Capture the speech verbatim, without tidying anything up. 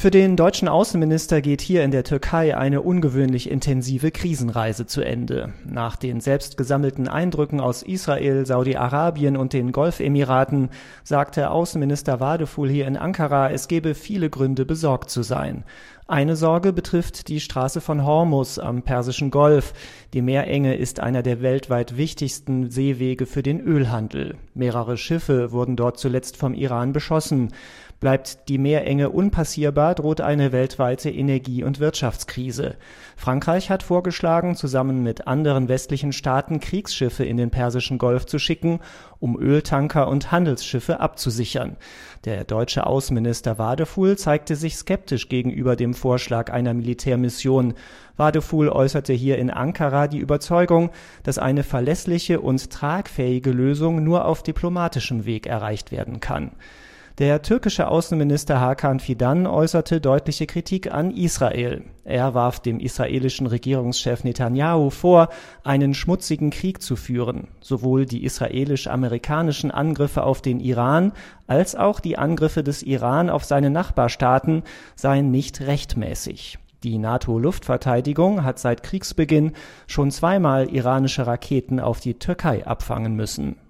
Für den deutschen Außenminister geht hier in der Türkei eine ungewöhnlich intensive Krisenreise zu Ende. Nach den selbst gesammelten Eindrücken aus Israel, Saudi-Arabien und den Golfemiraten sagte Außenminister Vadeful hier in Ankara, es gebe viele Gründe, besorgt zu sein. Eine Sorge betrifft die Straße von Hormuz am Persischen Golf. Die Meerenge ist einer der weltweit wichtigsten Seewege für den Ölhandel. Mehrere Schiffe wurden dort zuletzt vom Iran beschossen. Bleibt die Meerenge unpassierbar, droht eine weltweite Energie- und Wirtschaftskrise. Frankreich hat vorgeschlagen, zusammen mit anderen westlichen Staaten Kriegsschiffe in den Persischen Golf zu schicken, um Öltanker und Handelsschiffe abzusichern. Der deutsche Außenminister Vadeful zeigte sich skeptisch gegenüber dem Vorschlag einer Militärmission. Vadeful äußerte hier in Ankara die Überzeugung, dass eine verlässliche und tragfähige Lösung nur auf diplomatischem Weg erreicht werden kann. Der türkische Außenminister Hakan Fidan äußerte deutliche Kritik an Israel. Er warf dem israelischen Regierungschef Netanyahu vor, einen schmutzigen Krieg zu führen. Sowohl die israelisch-amerikanischen Angriffe auf den Iran als auch die Angriffe des Iran auf seine Nachbarstaaten seien nicht rechtmäßig. Die NATO-Luftverteidigung hat seit Kriegsbeginn schon zweimal iranische Raketen auf die Türkei abfangen müssen.